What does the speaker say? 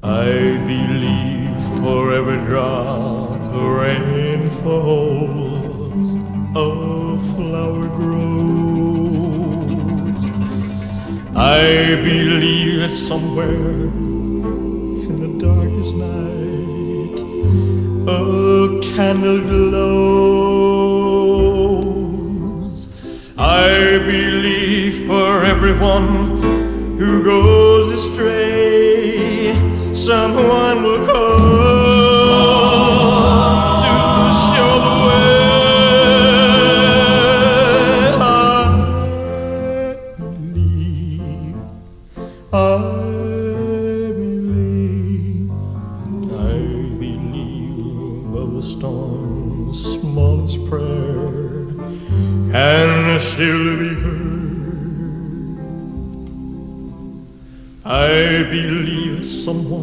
I believe for every drop rain falls, a flower grows. I believe that somewhere in the darkest night a candle glows. I believe for everyone who goes astray, someone will come to show the way. I believe of the storm's smallest prayer can still be heard. I believe someone